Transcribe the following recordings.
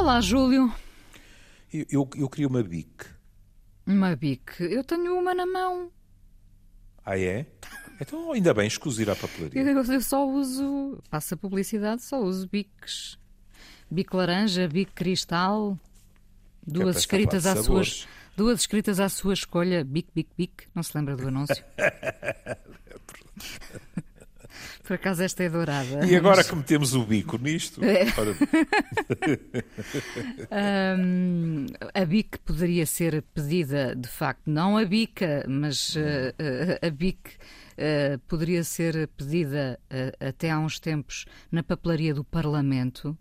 Olá, Júlio. Eu queria uma bic. Uma bic. Eu tenho uma na mão. Ah, é? Então, ainda bem, escuso ir à papelaria. Eu só uso, passo a publicidade, só uso bics. Bic laranja, bic cristal, duas escritas à sua escolha. Bic, bic, bic. Não se lembra do anúncio? Por acaso esta é dourada. E agora que metemos o bico nisto... A bic poderia ser pedida, de facto, não a bica, mas a bic poderia ser pedida até há uns tempos na papelaria do Parlamento,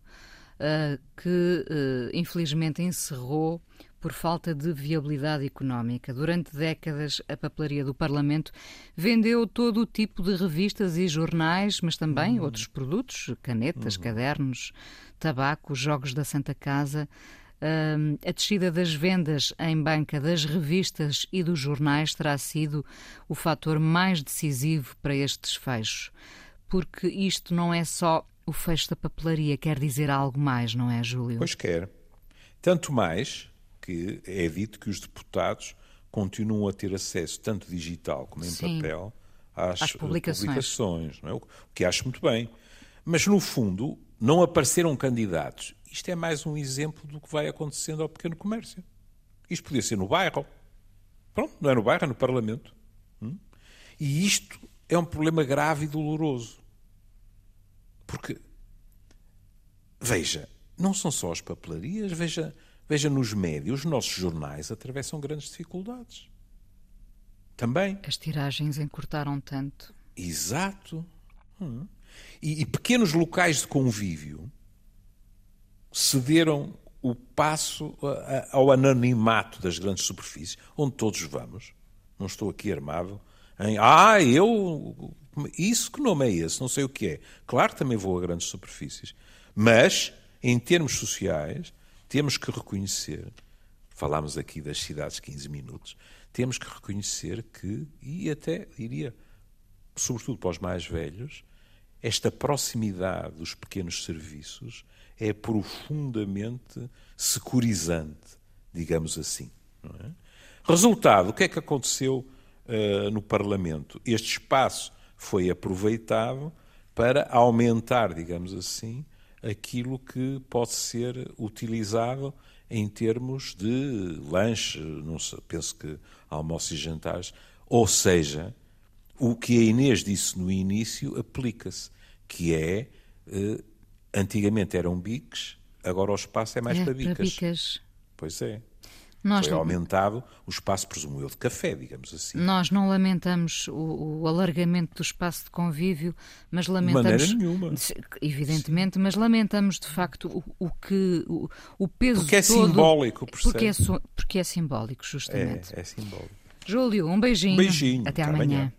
que infelizmente encerrou por falta de viabilidade económica. Durante décadas, a papelaria do Parlamento vendeu todo o tipo de revistas e jornais, mas também outros produtos, canetas, cadernos, tabaco, jogos da Santa Casa. A descida das vendas em banca das revistas e dos jornais terá sido o fator mais decisivo para este desfecho. Porque isto não é só o fecho da papelaria, quer dizer algo mais, não é, Júlio? Pois quer. Tanto mais que é dito que os deputados continuam a ter acesso, tanto digital como em papel, às publicações, não é? O que acho muito bem. Mas, no fundo, não apareceram candidatos. Isto é mais um exemplo do que vai acontecendo ao pequeno comércio. Isto podia ser no bairro. Pronto, não é no bairro, é no Parlamento. E isto é um problema grave e doloroso. Porque, veja, não são só as papelarias, veja nos médios, os nossos jornais atravessam grandes dificuldades. Também. As tiragens encurtaram tanto. Exato. E pequenos locais de convívio cederam o passo ao anonimato das grandes superfícies, onde todos vamos. Não estou aqui armado em... Isso, que nome é esse? Não sei o que é. Claro que também vou a grandes superfícies. Mas, em termos sociais, temos que reconhecer, falámos aqui das cidades 15 minutos, temos que reconhecer que, e até diria, sobretudo para os mais velhos, esta proximidade dos pequenos serviços é profundamente securizante, digamos assim. Não é? Resultado, o que é que aconteceu no Parlamento? Este espaço foi aproveitado para aumentar, digamos assim, aquilo que pode ser utilizado em termos de lanche, não sei, penso que almoços e jantares, ou seja, o que a Inês disse no início aplica-se, que é, antigamente eram biques, agora o espaço é mais para bicas. Para bicas. Pois é. Foi aumentado o espaço, presumo eu, de café, digamos assim. Nós não lamentamos o alargamento do espaço de convívio, mas lamentamos... De maneira nenhuma. Evidentemente, sim. Mas lamentamos, de facto, o peso porque é todo... Simbólico, percebe? Porque é simbólico, justamente. É simbólico. Júlio, um beijinho. Um beijinho. Até amanhã.